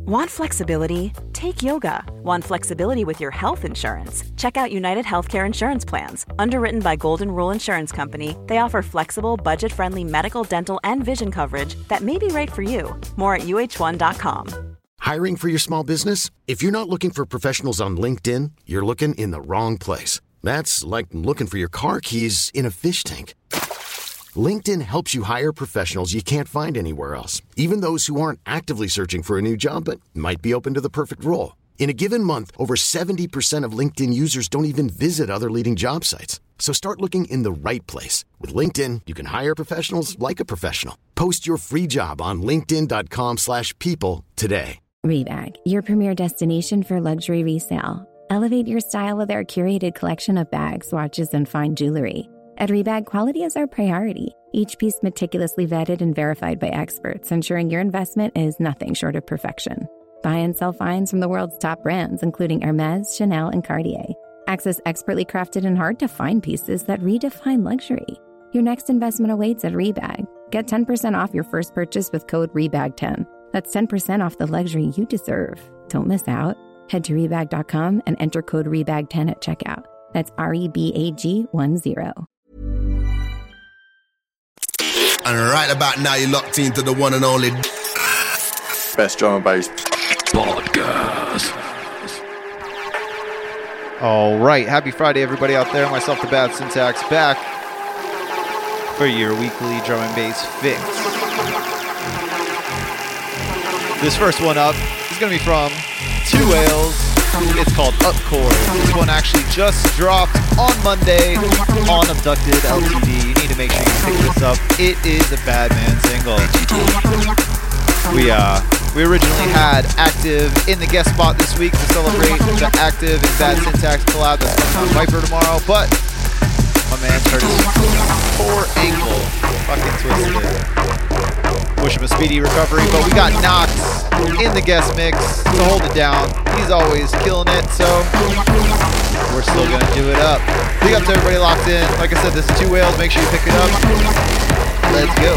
Want flexibility? Take yoga. Want flexibility with your health insurance? Check out United Healthcare Insurance Plans. Underwritten by Golden Rule Insurance Company, they offer flexible, budget-friendly medical, dental, and vision coverage that may be right for you. More at uh1.com. Hiring for your small business? If you're not looking for professionals on LinkedIn, you're looking in the wrong place. That's like looking for your car keys in a fish tank. LinkedIn helps you hire professionals you can't find anywhere else, even those who aren't actively searching for a new job but might be open to the perfect role. In a given month, over 70% of LinkedIn users don't even visit other leading job sites. So start looking in the right place. With LinkedIn, you can hire professionals like a professional. Post your free job on linkedin.com/people today. Rebag, your premier destination for luxury resale. Elevate your style with our curated collection of bags, watches, and fine jewelry. At Rebag, quality is our priority. Each piece meticulously vetted and verified by experts, ensuring your investment is nothing short of perfection. Buy and sell finds from the world's top brands, including Hermès, Chanel, and Cartier. Access expertly crafted and hard-to-find pieces that redefine luxury. Your next investment awaits at Rebag. Get 10% off your first purchase with code REBAG10. That's 10% off the luxury you deserve. Don't miss out. Head to Rebag.com and enter code REBAG10 at checkout. That's REBAG10. And right about now, you're locked into the one and only best drum and bass podcast. All right, happy Friday, everybody out there. Myself, the Bad Syntax, back for your weekly drum and bass fix. This first one up is going to be from Two Whales. It's called Up Chord. This one actually just dropped on Monday on Abducted LTD. You need to make sure you pick this up. It is a Badman single. We originally had Active in the guest spot this week to celebrate the Active and Bad Syntax collab that's coming on Viper tomorrow, but my man hurt his poor ankle. Fucking twisted. Wish him a speedy recovery, but we got Knox in the guest mix to hold it down. He's always killing it, so we're still gonna do it up. Big up to everybody locked in. Like I said, this is Two Whales. Make sure you pick it up. Let's go.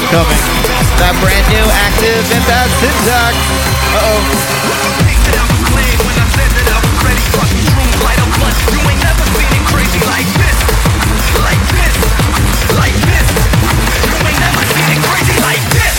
coming. That brand new Active and Bad Syntax. Uh-oh. You ain't never seen it crazy like this. Like this. Like this. You ain't never seen it crazy like this.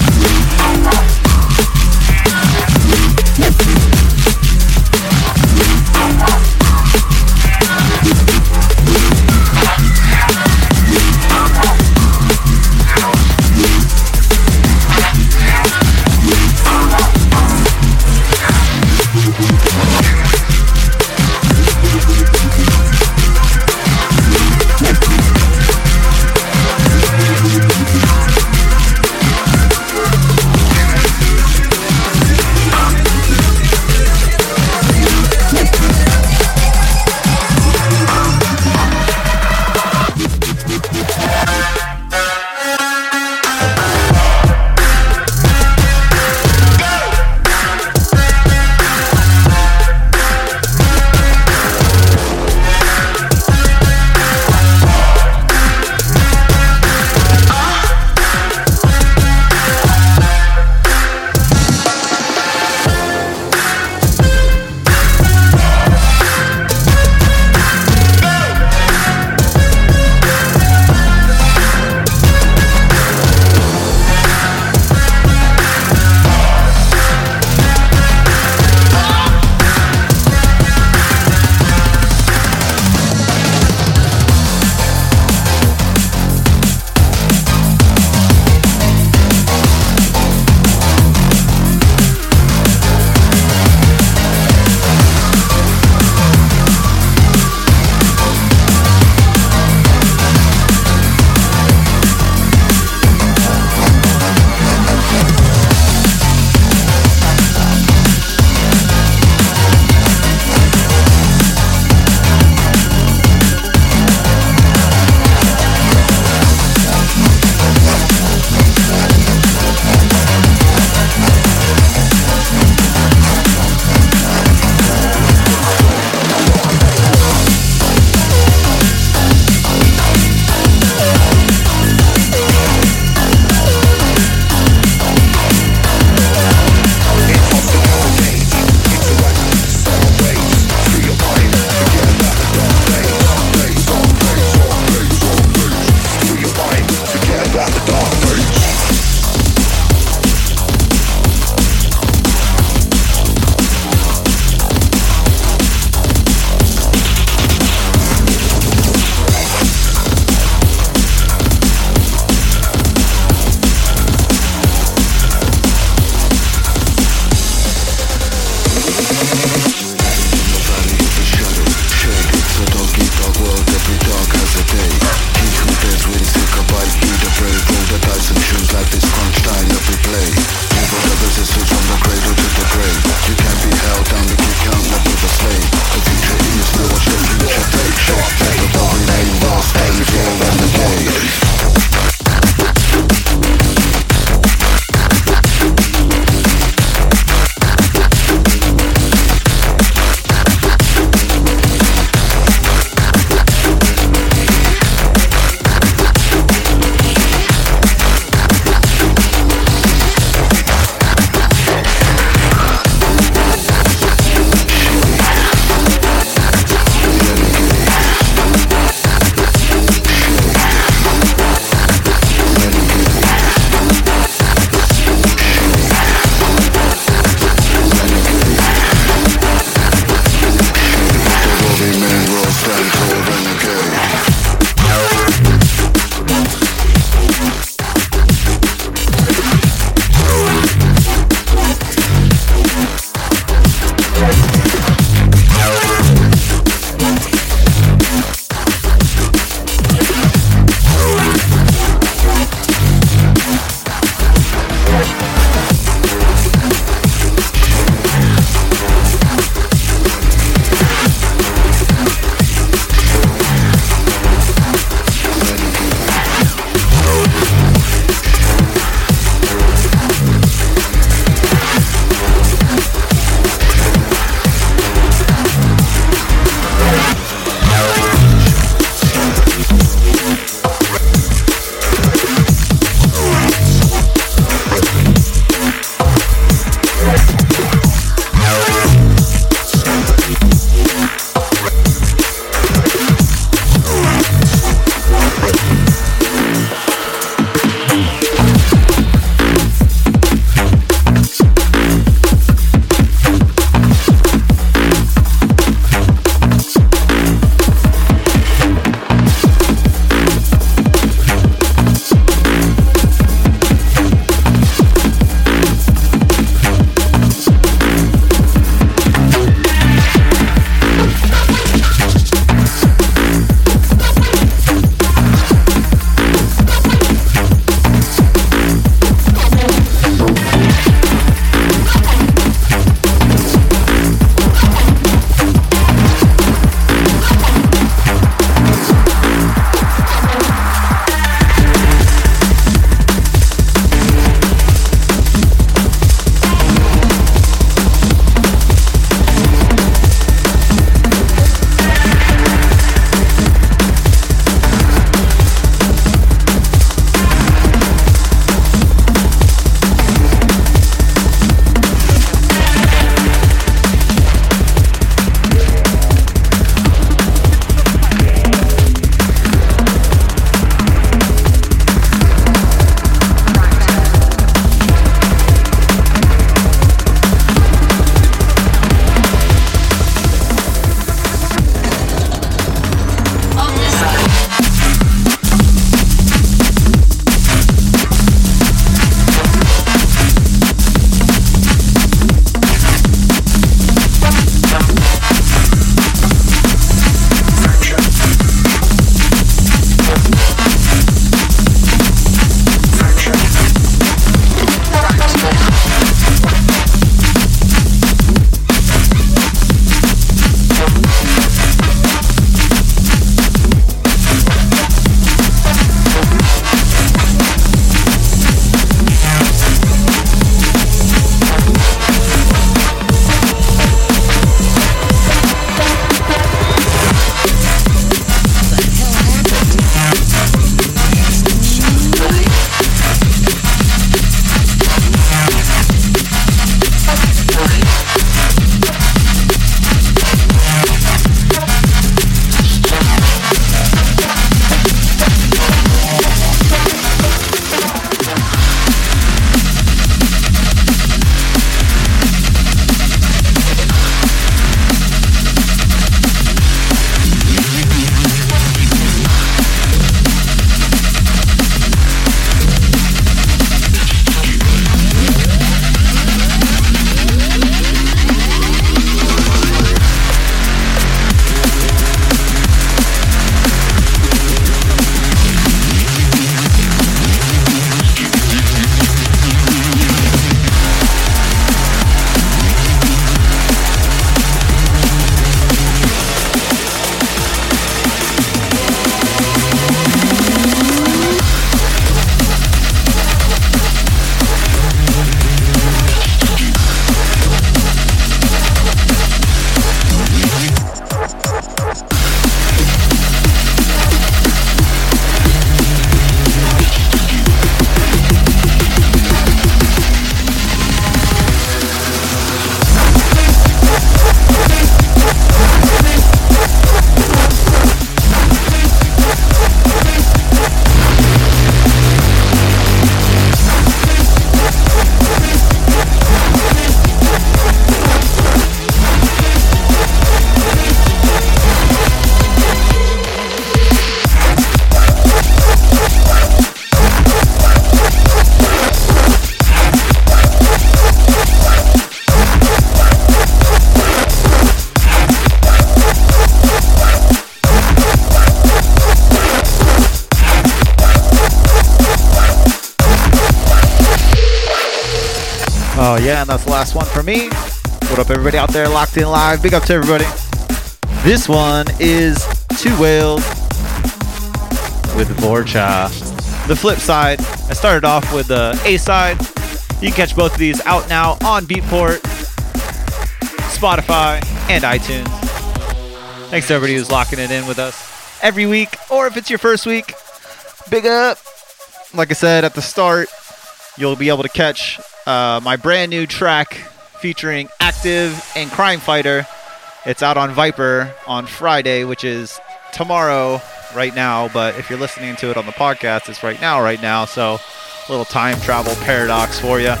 yeah, and that's the last one for me. What up, everybody out there locked in live? Big up to everybody. This one is Two Whales with Vorcha. The flip side, I started off with the A side. You can catch both of these out now on Beatport, Spotify, and iTunes. Thanks to everybody who's locking it in with us every week, or if it's your first week, big up. Like I said at the start, you'll be able to catch my brand new track featuring Active and Crime Fighter. It's out on Viper on Friday, which is tomorrow right now, but if you're listening to it on the podcast, it's right now, so a little time travel paradox for you.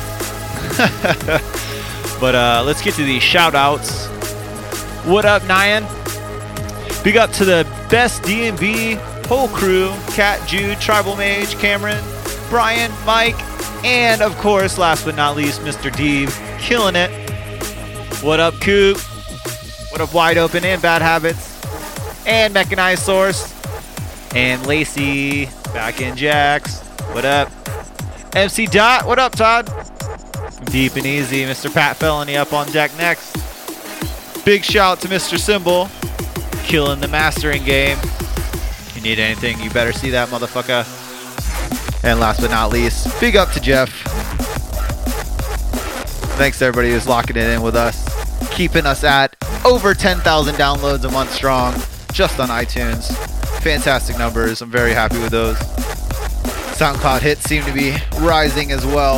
But let's get to the shout outs. What up, Nyan? Big up to the best DMV whole crew: Kat, Jude, Tribal Mage, Cameron, Brian, Mike, and of course, last but not least, Mr. Deeb, killing it. What up, Coop? What up, Wide Open and Bad Habits? And Mechanized Source. And Lacey, back in Jax. What up? MC Dot, what up, Todd? Deep and Easy, Mr. Pat Felony up on deck next. Big shout to Mr. Symbol, killing the mastering game. If you need anything, you better see that motherfucker. And last but not least, big up to Jeff. Thanks to everybody who's locking it in with us, keeping us at over 10,000 downloads a month strong, just on iTunes. Fantastic numbers. I'm very happy with those. SoundCloud hits seem to be rising as well.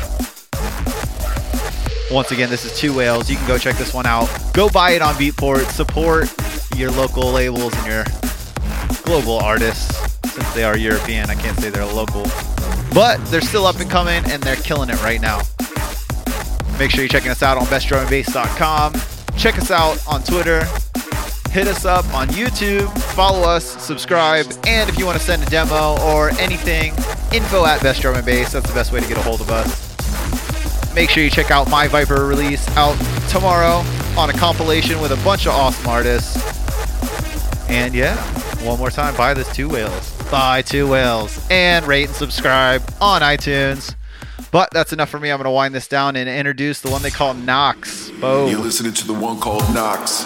Once again, this is Two Whales. You can go check this one out. Go buy it on Beatport. Support your local labels and your global artists. Since they are European, I can't say they're local. But they're still up and coming, and they're killing it right now. Make sure you're checking us out on bestdrumandbass.com. Check us out on Twitter. Hit us up on YouTube. Follow us, subscribe, and if you want to send a demo or anything, info@bestdrumandbass. That's the best way to get a hold of us. Make sure you check out my Viper release out tomorrow on a compilation with a bunch of awesome artists. And yeah, one more time, buy this Two Whales. Buy Two Whales. And rate and subscribe on iTunes. But that's enough for me. I'm going to wind this down and introduce the one they call Nox. Bo. You're listening to the one called Nox.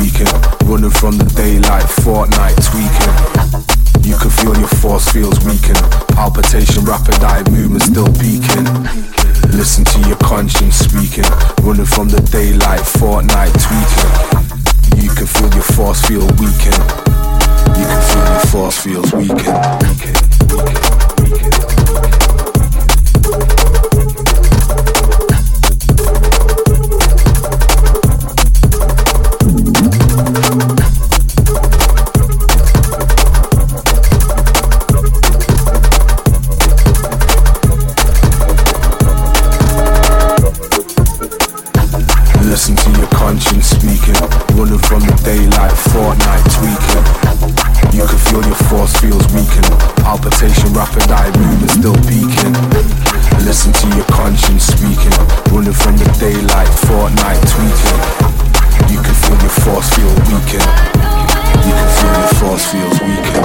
tweaking, running from the daylight, Fortnite tweaking. You can feel your force fields weaken, palpitation, rapid eye movement still peaking. Listen to your conscience speaking, running from the daylight, Fortnite tweaking. You can feel your force field weaken. You can feel your force fields weaken. Listen to your conscience speaking, running from the daylight, Fortnite tweaking. You can feel your force fields weaken, palpitation, rapid eye movement still peaking. Listen to your conscience speaking, running from the daylight, Fortnite tweaking. You can feel your force field weaken. You can feel your force fields weaken.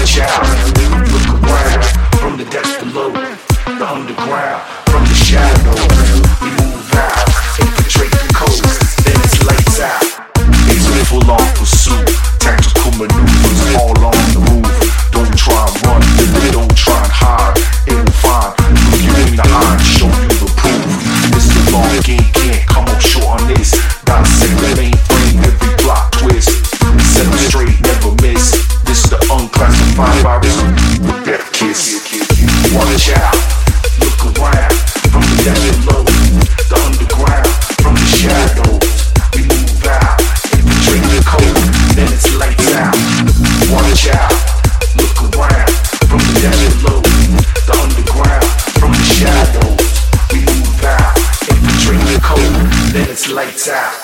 Watch out, look around, from the depths below, the underground, from the shadows, we move out, infiltrate the coast, then it's lights out. It's full on pursuit, tactical maneuvers, all on the move. Don't try and run, don't try and hide, it will find, look you in the eye, show you the proof. This is a long game, can't come up short on this. Dissect the mainframe, every block twist, set them straight, never miss. This is the unclassified virus with death kiss. Watch out, look around, from the depths below, the underground, from the shadows, we move out, infiltrate the code, then it's lights out. Watch out, look around, from the depths below, the underground, from the shadows, we move out, infiltrate the code, then it's lights out.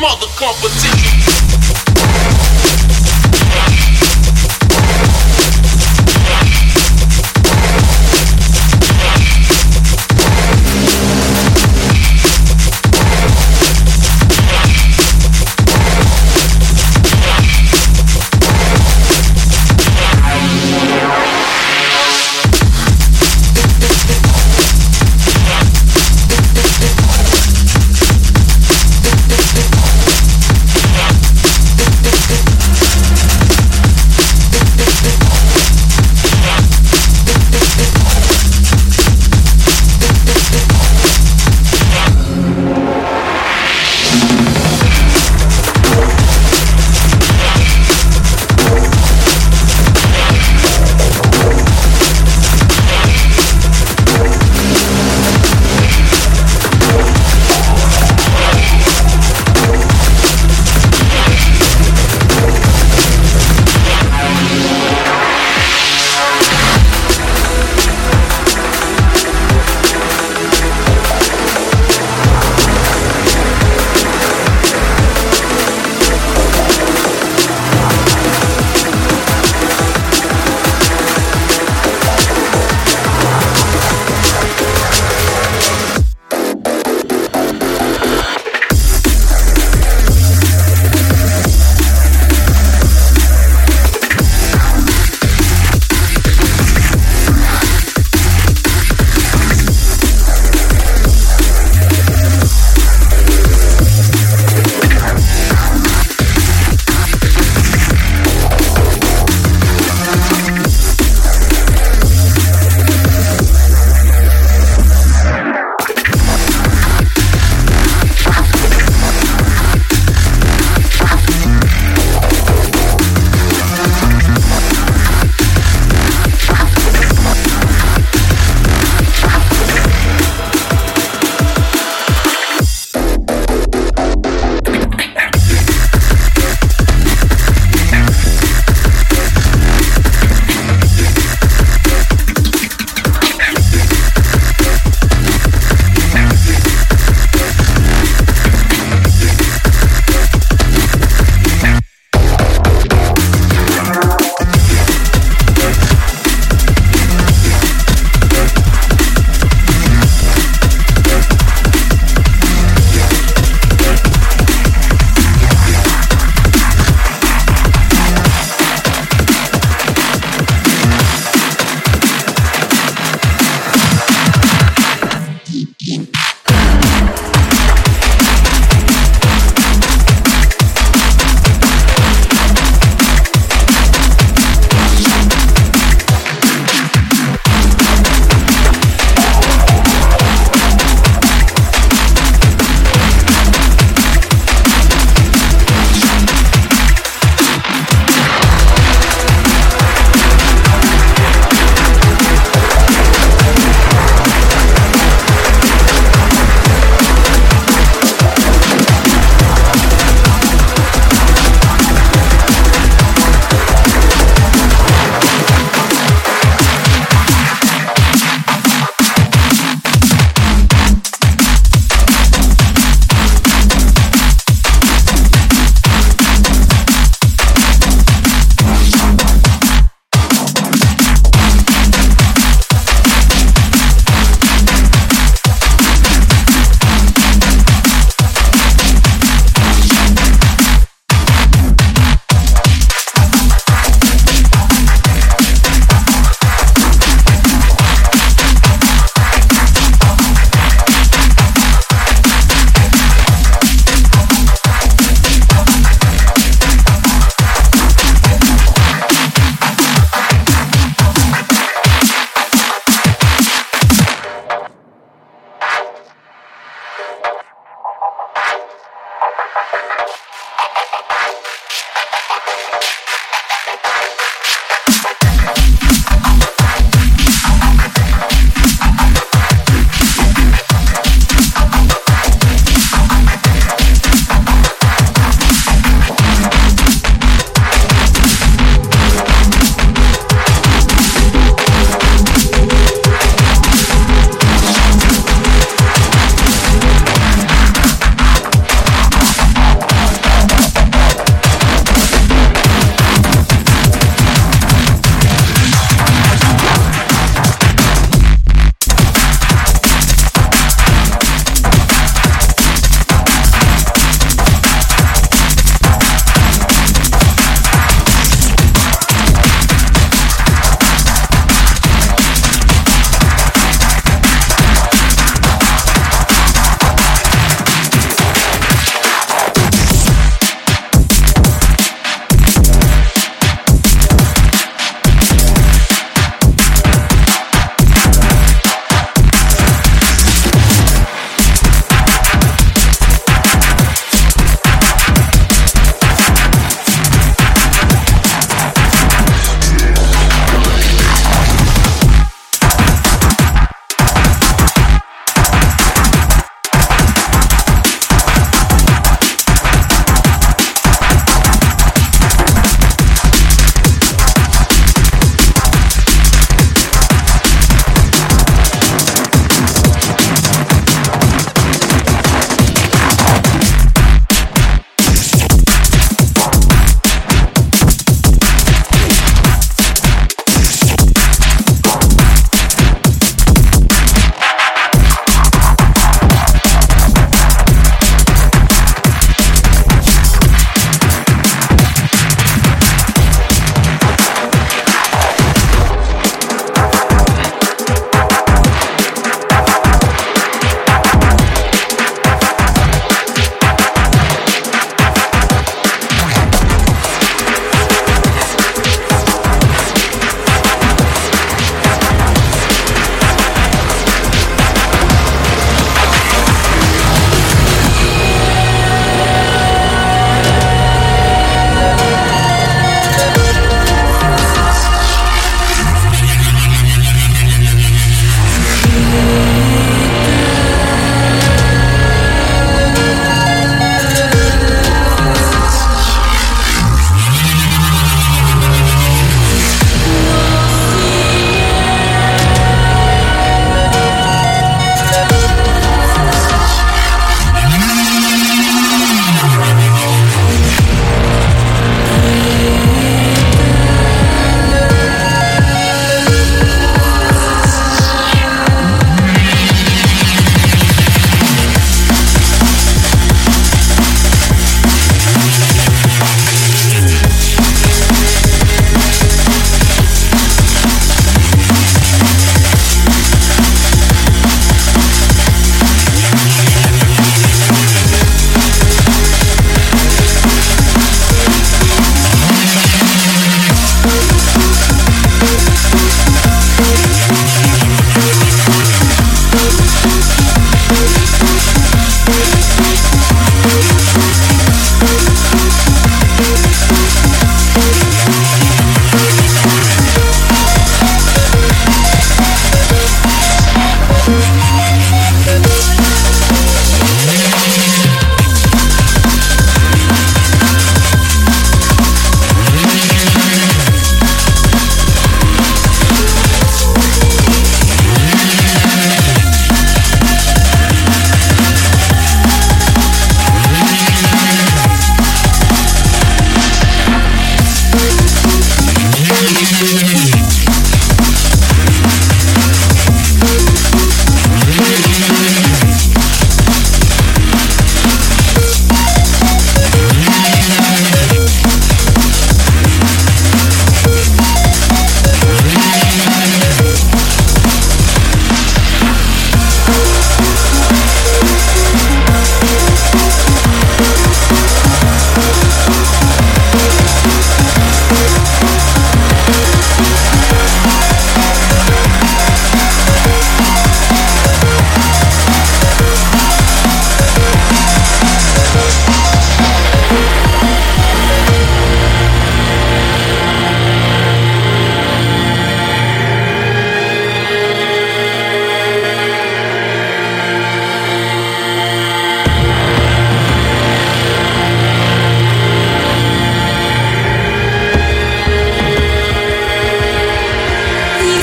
mother competition.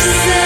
say